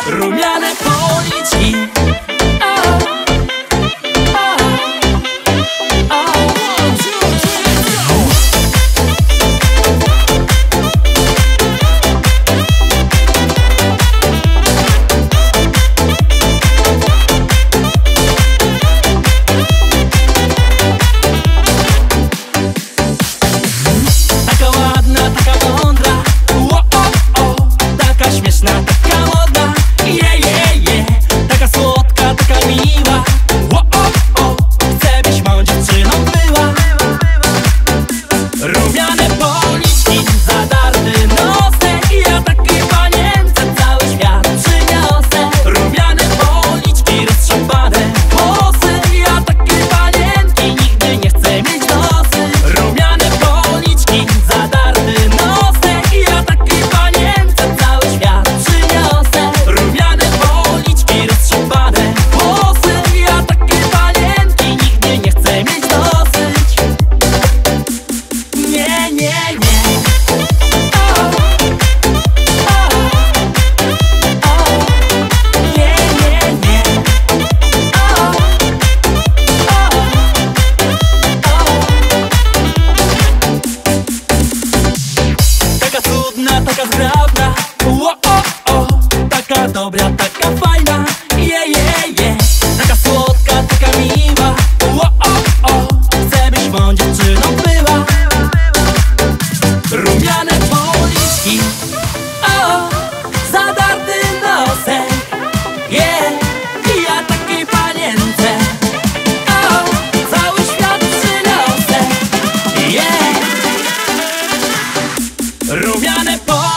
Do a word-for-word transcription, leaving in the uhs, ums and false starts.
rumiane policzki. Taka zgrabna, o, o, o, taka dobra, taka fajna, je, je, je. Taka słodka, taka miła, o, o, o, chcę byś moją dziewczyną była. Rumiane policzki, o, zadarty nosek, je, i ja takiej panience, o, cały świat przyniosę, je. Rumiane policzki.